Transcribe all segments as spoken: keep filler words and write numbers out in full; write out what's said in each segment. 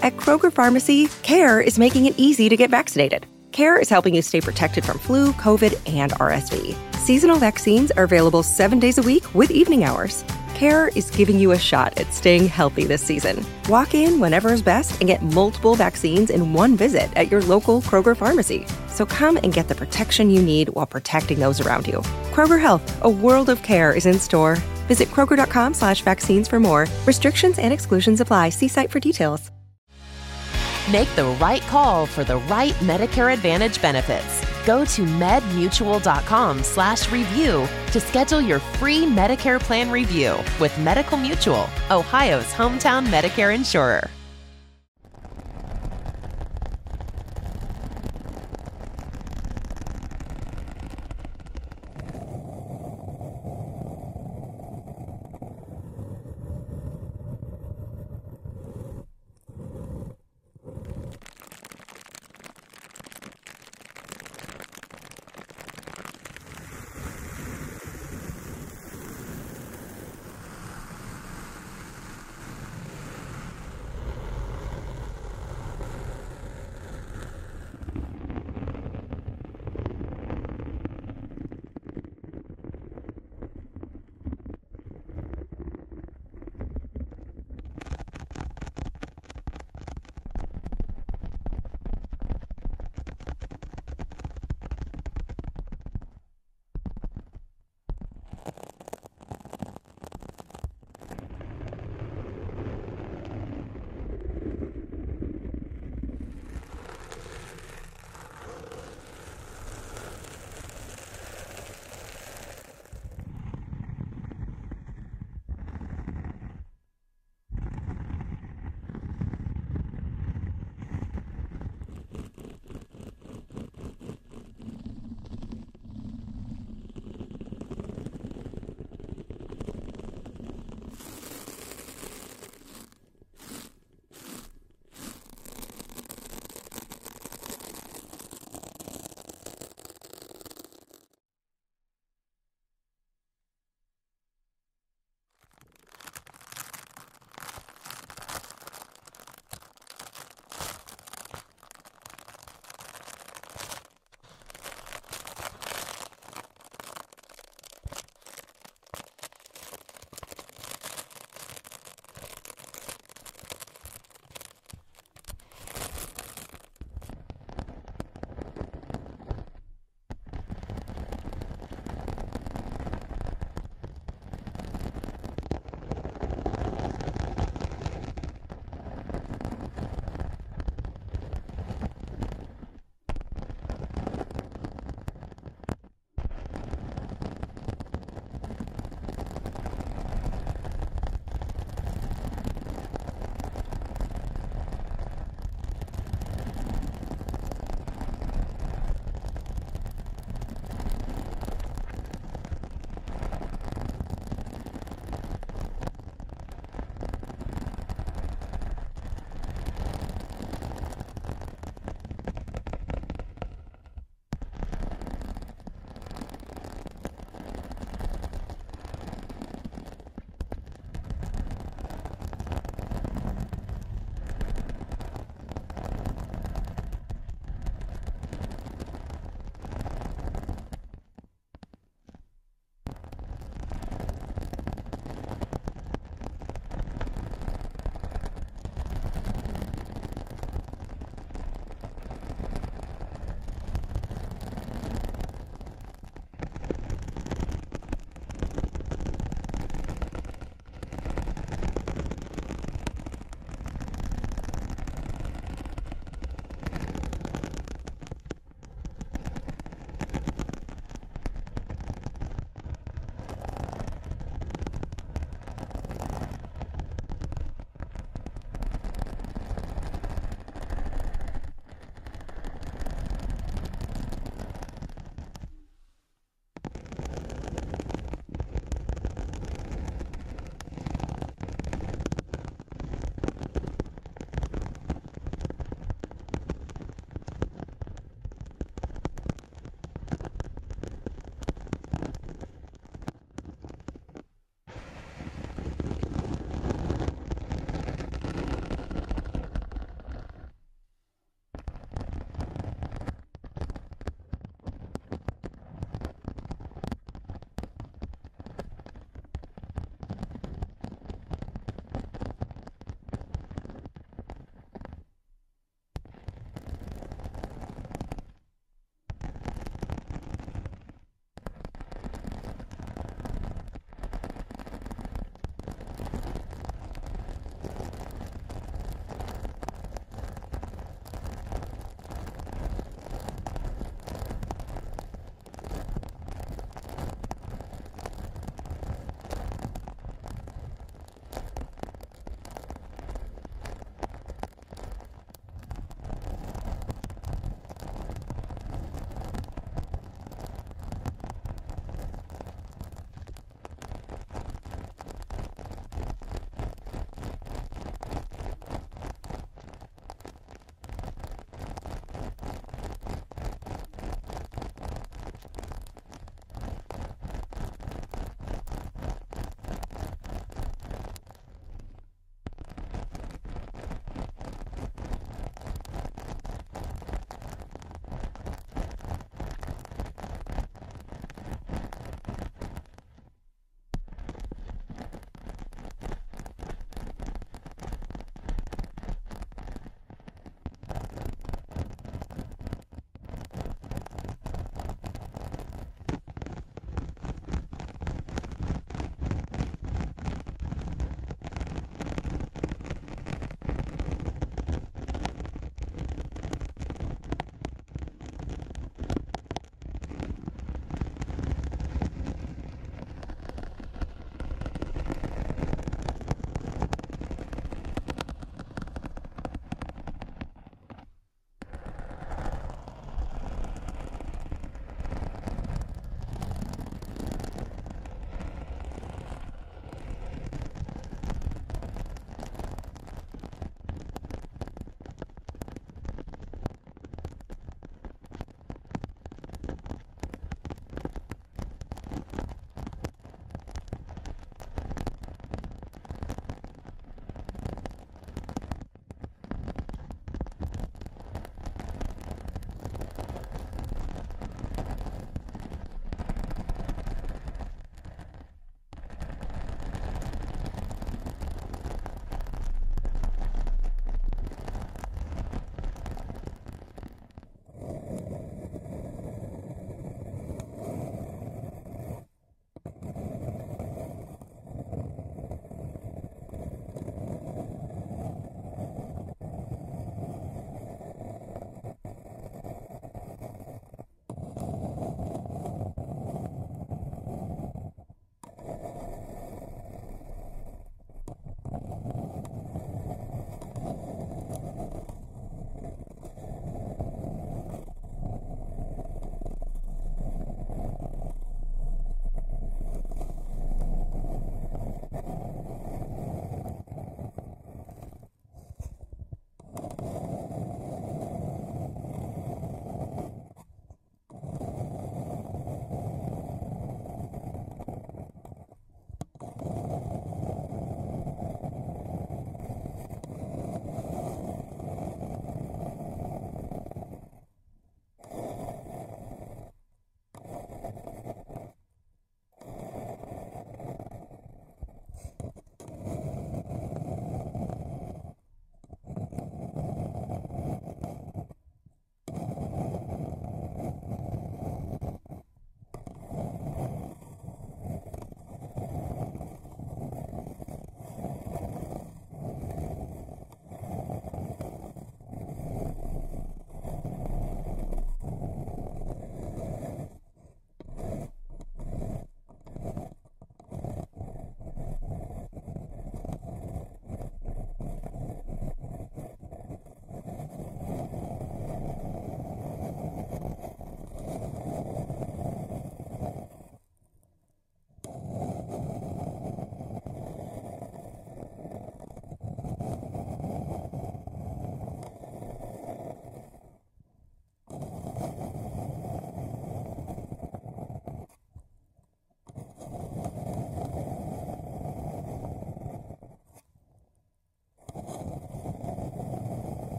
At Kroger Pharmacy, CARE is making it easy to get vaccinated. CARE is helping you stay protected from flu, COVID, and R S V. Seasonal vaccines are available seven days a week with evening hours. CARE is giving you a shot at staying healthy this season. Walk in whenever is best and get multiple vaccines in one visit at your local Kroger Pharmacy. So come and get the protection you need while protecting those around you. Kroger Health, a world of care is in store. Visit Kroger.com slash vaccines for more. Restrictions and exclusions apply. See site for details. Make the right call for the right Medicare Advantage benefits. Go to medmutual.com slash review to schedule your free Medicare plan review with Medical Mutual, Ohio's hometown Medicare insurer.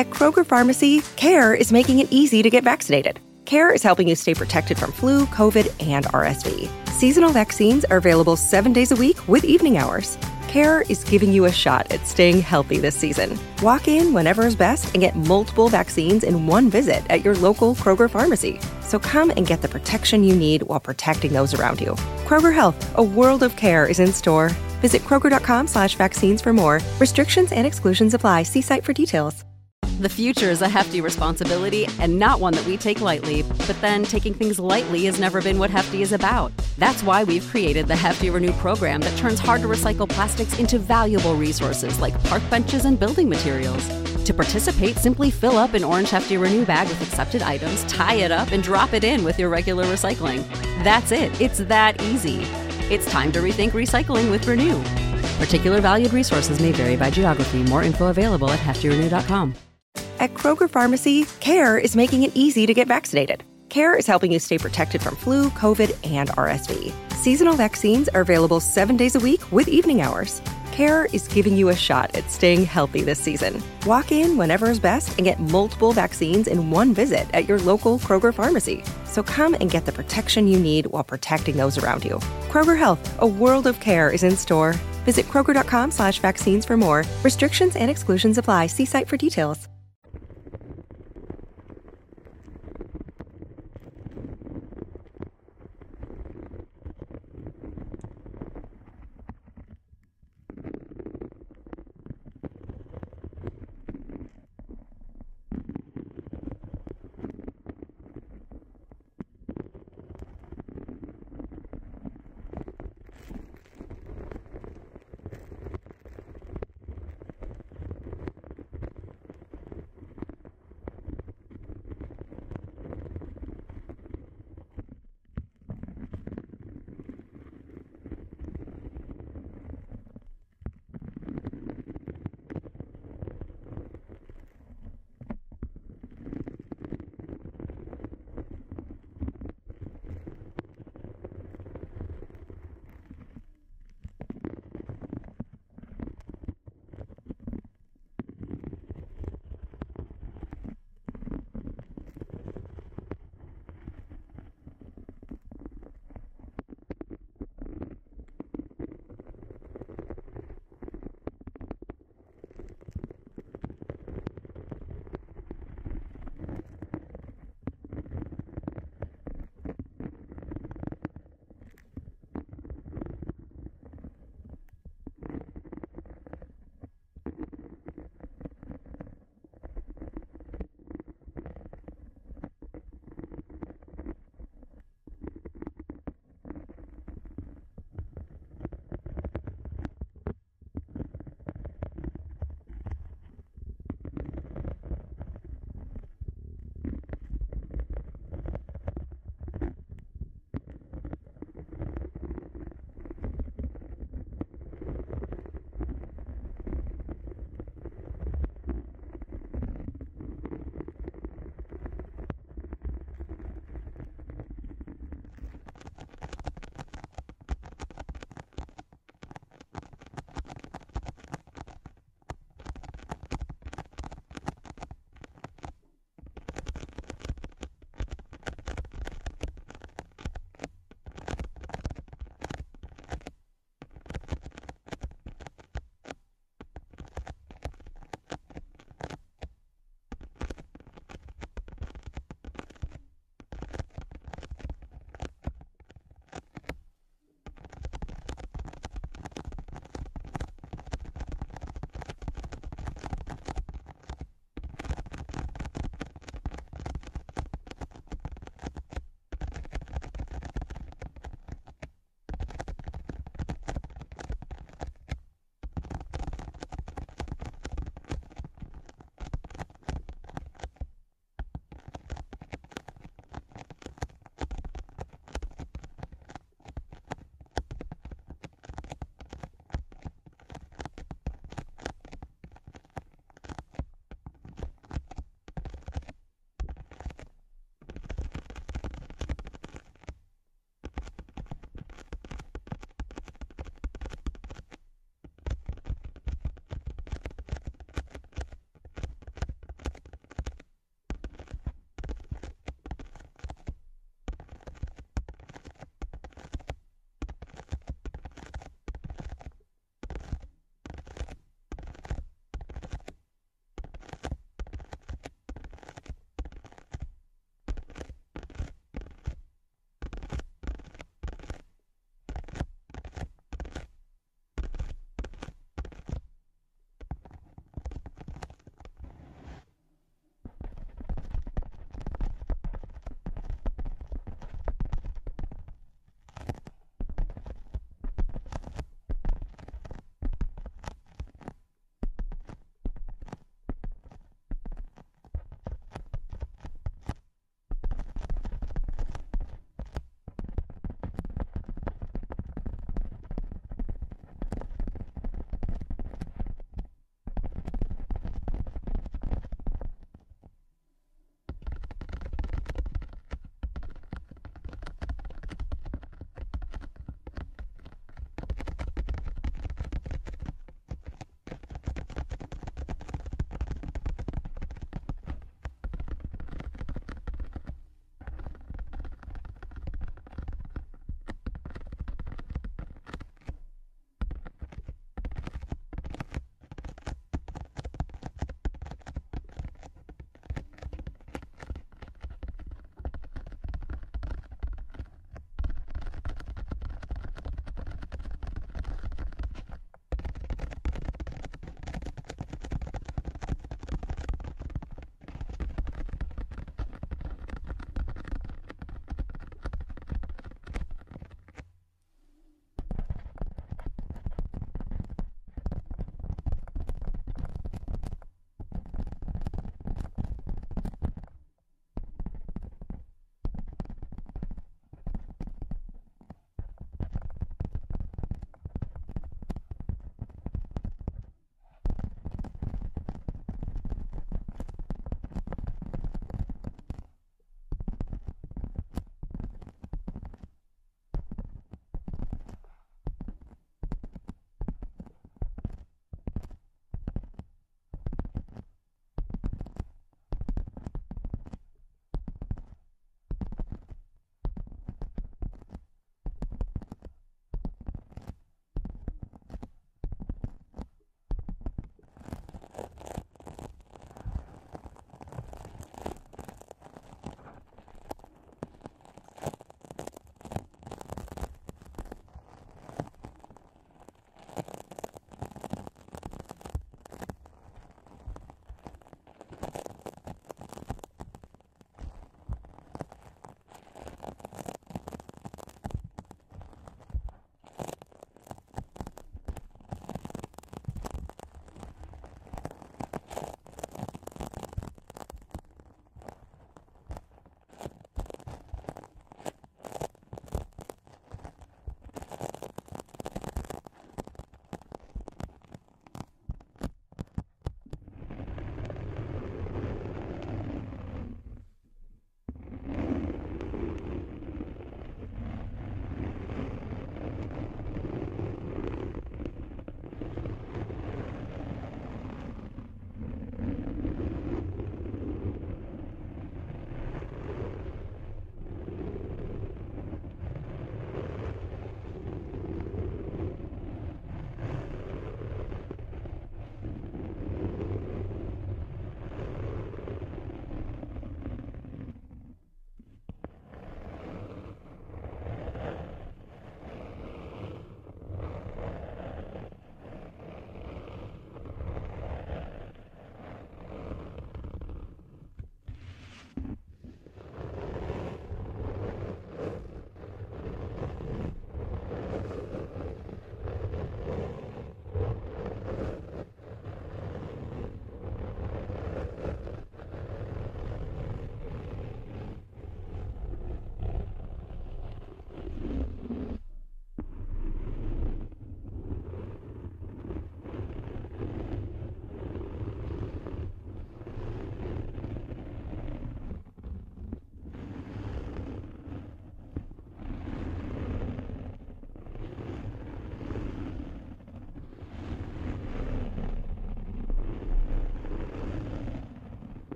At Kroger Pharmacy, CARE is making it easy to get vaccinated. CARE is helping you stay protected from flu, COVID, and R S V. Seasonal vaccines are available seven days a week with evening hours. CARE is giving you a shot at staying healthy this season. Walk in whenever is best and get multiple vaccines in one visit at your local Kroger pharmacy. So come and get the protection you need while protecting those around you. Kroger Health, a world of care is in store. Visit kroger.com slash vaccines for more. Restrictions and exclusions apply. See site for details. The future is a hefty responsibility and not one that we take lightly. But then taking things lightly has never been what Hefty is about. That's why we've created the Hefty Renew program that turns hard-to-recycle plastics into valuable resources like park benches and building materials. To participate, simply fill up an orange Hefty Renew bag with accepted items, tie it up, and drop it in with your regular recycling. That's it. It's that easy. It's time to rethink recycling with Renew. Particular valued resources may vary by geography. More info available at hefty renew dot com. At Kroger Pharmacy, CARE is making it easy to get vaccinated. CARE is helping you stay protected from flu, COVID, and R S V. Seasonal vaccines are available seven days a week with evening hours. CARE is giving you a shot at staying healthy this season. Walk in whenever is best and get multiple vaccines in one visit at your local Kroger pharmacy. So come and get the protection you need while protecting those around you. Kroger Health, a world of care is in store. Visit kroger.com slash vaccines for more. Restrictions and exclusions apply. See site for details.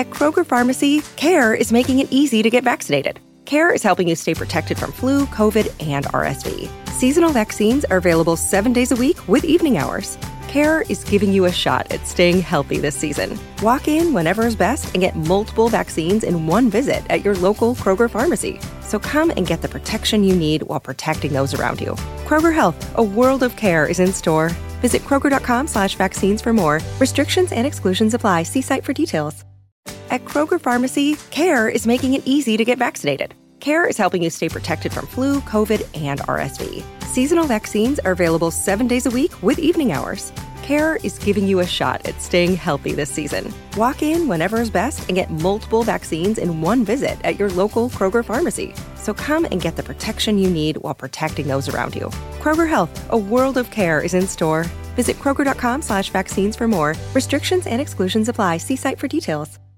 At Kroger Pharmacy, CARE is making it easy to get vaccinated. CARE is helping you stay protected from flu, COVID, and R S V. Seasonal vaccines are available seven days a week with evening hours. CARE is giving you a shot at staying healthy this season. Walk in whenever is best and get multiple vaccines in one visit at your local Kroger Pharmacy. So come and get the protection you need while protecting those around you. Kroger Health, a world of care is in store. Visit Kroger.com slash vaccines for more. Restrictions and exclusions apply. See site for details. At Kroger Pharmacy, CARE is making it easy to get vaccinated. CARE is helping you stay protected from flu, COVID, and R S V. Seasonal vaccines are available seven days a week with evening hours. CARE is giving you a shot at staying healthy this season. Walk in whenever is best and get multiple vaccines in one visit at your local Kroger Pharmacy. So come and get the protection you need while protecting those around you. Kroger Health, a world of care is in store. Visit Kroger.com slash vaccines for more. Restrictions and exclusions apply. See site for details.